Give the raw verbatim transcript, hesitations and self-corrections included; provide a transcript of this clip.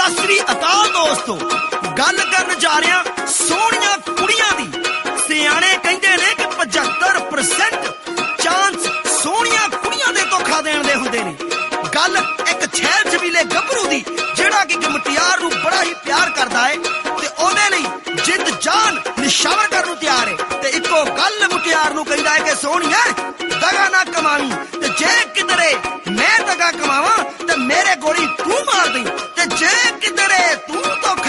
ਸਤਿ ਸ੍ਰੀ ਅਕਾਲ ਦੋਸਤੋ, ਗੱਲ ਕਰਨ ਜਾ ਰਿਹਾ ਸੋਹਣੀਆਂ ਕੁੜੀਆਂ ਦੀ। ਸਿਆਣੇ ਕਹਿੰਦੇ ਨੇ ਕਿ ਪਝੱਤਰ ਪਰਸੈਂਟ ਚਾਂਸ ਸੋਹਣੀਆਂ ਕੁੜੀਆਂ ਦੇ ਧੋਖਾ ਦੇਣ ਦੇ ਹੁੰਦੇ ਨੇ। ਗੱਲ ਇੱਕ ਛੇਲ ਛਬੀਲੇ ਗੱਭਰੂ ਦੀ, ਜਿਹੜਾ ਕਿ ਮੁਟਿਆਰ ਨੂੰ ਬੜਾ ਹੀ ਪਿਆਰ ਕਰਦਾ ਹੈ ਤੇ ਉਹਦੇ ਲਈ ਜਿੱਦ ਜਾਨ ਨਿਸ਼ਾਵਰ ਕਰਨ ਨੂੰ ਤਿਆਰ ਹੈ। ਤੇ ਇੱਕੋ ਗੱਲ ਮੁਟਿਆਰ ਨੂੰ ਕਹਿੰਦਾ ਹੈ ਕਿ ਸੋਹਣੀਏ ਦਗਾ ਨਾ ਕਮਾਵੀਂ, ਤੇ ਜੇ ਕਿਧਰੇ ਮੈਂ ਦਗਾ ਕਮਾਵਾਂ ਤੇ ਮੇਰੇ ਗੋਲੀ ਤੂੰ ਮਾਰ ਦੇਈਂ, ਤੇ ਜੇ ਕਿਧਰੇ ਤੂੰ ਧੋਖਾ